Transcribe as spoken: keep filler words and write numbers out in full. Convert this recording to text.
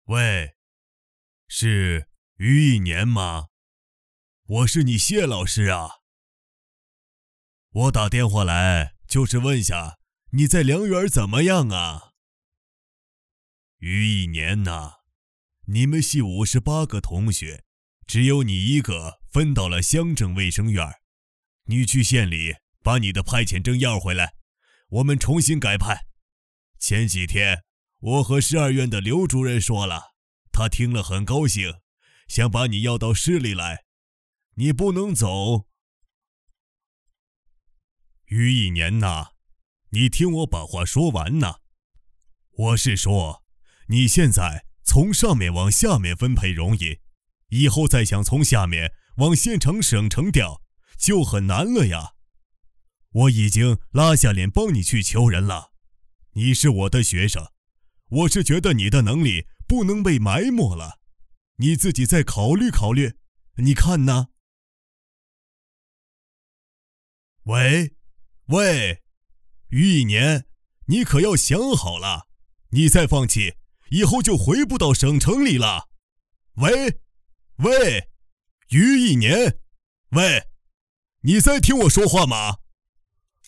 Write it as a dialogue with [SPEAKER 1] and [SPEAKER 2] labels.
[SPEAKER 1] 喂，是于一年吗？我是你谢老师啊。我打电话来就是问下你在良园怎么样啊？于一年呐，你们系五十八个同学，只有你一个分到了乡镇卫生院。你去县里把你的派遣证要回来，我们重新改派。前几天我和市二院的刘主任说了，他听了很高兴，想把你要到市里来。你不能走。于一年呐，你听我把话说完呐。我是说，你现在从上面往下面分配容易，以后再想从下面往县城省城调就很难了呀。我已经拉下脸帮你去求人了，你是我的学生，我是觉得你的能力不能被埋没了，你自己再考虑考虑，你看呢？喂喂，于一年，你可要想好了，你再放弃，以后就回不到省城里了。喂喂，于一年，喂，你在听我说话吗？